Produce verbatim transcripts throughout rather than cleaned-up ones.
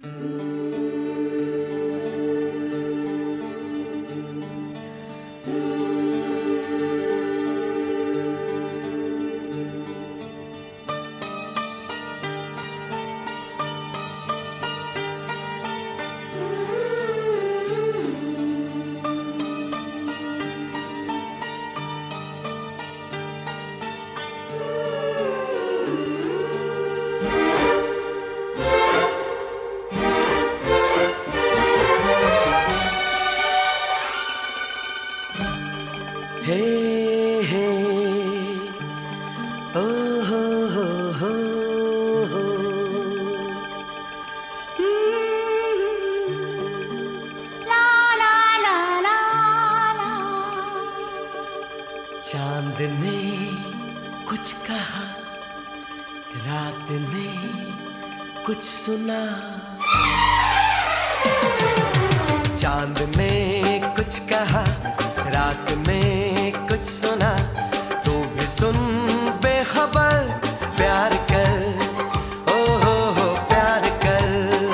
हे हे ओ हो हो हो हो ला ला ला ला ला। चांद ने कुछ कहा, रात ने कुछ सुना। चांद ने कुछ कहा, रात में कुछ सुना। तू भी सुन बेखबर, प्यार कर, ओ हो हो प्यार कर।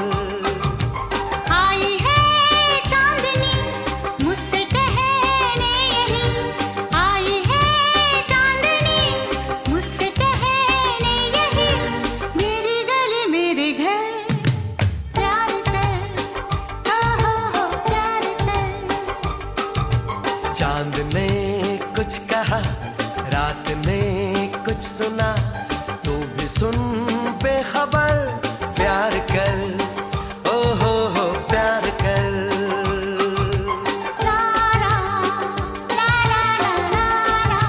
आई है चांदनी मुझसे कहने यही, आई है चांदनी मुझसे कहने यही। मेरी गली मेरे घर, प्यार कर, ओ हो हो प्यार कर। चांद ने कुछ कहा, रात ने कुछ सुना। तू भी सुन बेखबर, प्यार कर, ओ हो हो प्यार कर। ला ला ला ला ला ला।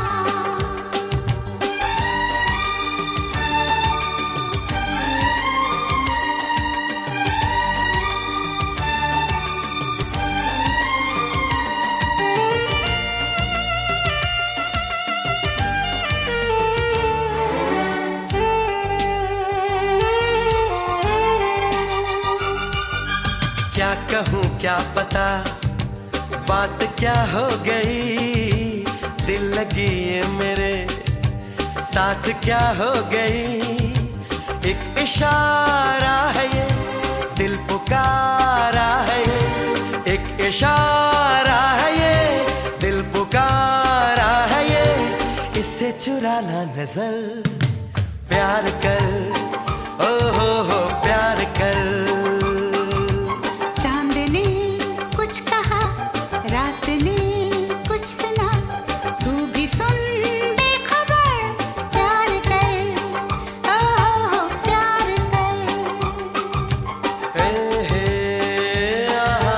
क्या कहूँ क्या पता, बात क्या हो गई। दिल लगी ये मेरे साथ क्या हो गई। एक इशारा है ये, दिल पुकारा है ये। एक इशारा है ये, दिल पुकारा है ये। इससे चुराना नजर, प्यार कर, ओ हो हो प्यार कर। रात ने कुछ सुना, तू भी सुन बेखबर, प्यार कर, ओ हो हो प्यार कर। हे हे आ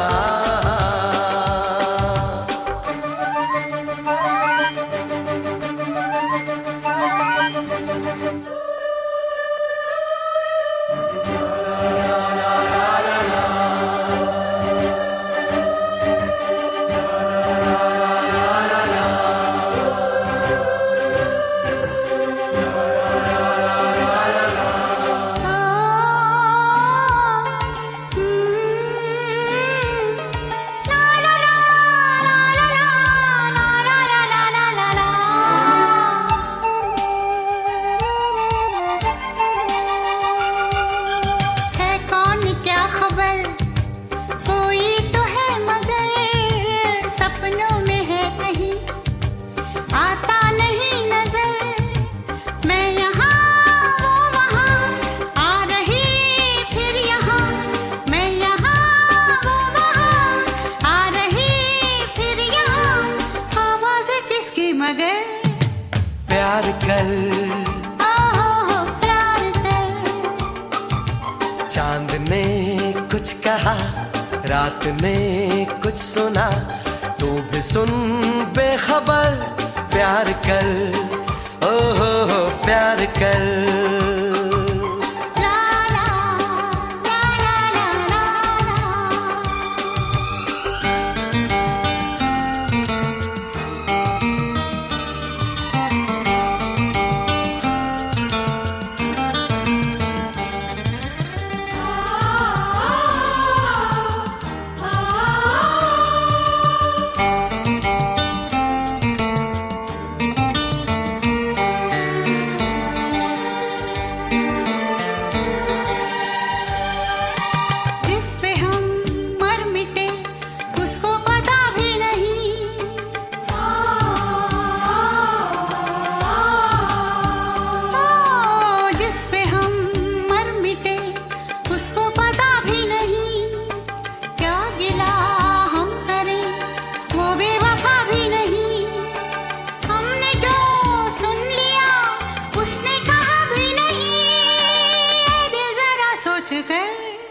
प्यार कर, ओ हो हो प्यार कर। चांद ने कुछ कहा, रात ने कुछ सुना। तू भी सुन बेखबर, प्यार कर, ओ हो हो प्यार कर।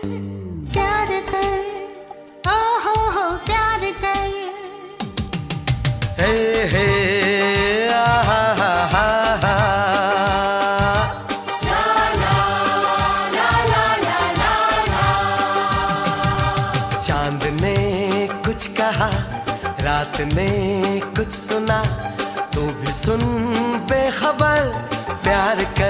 प्यार कर, ओ हो हो प्यार कर। हे हे आहा हा हा हा। ला ला ला ला ला ला ला। चांद ने कुछ कहा, रात ने कुछ सुना, तू भी सुन बेखबर प्यार कर।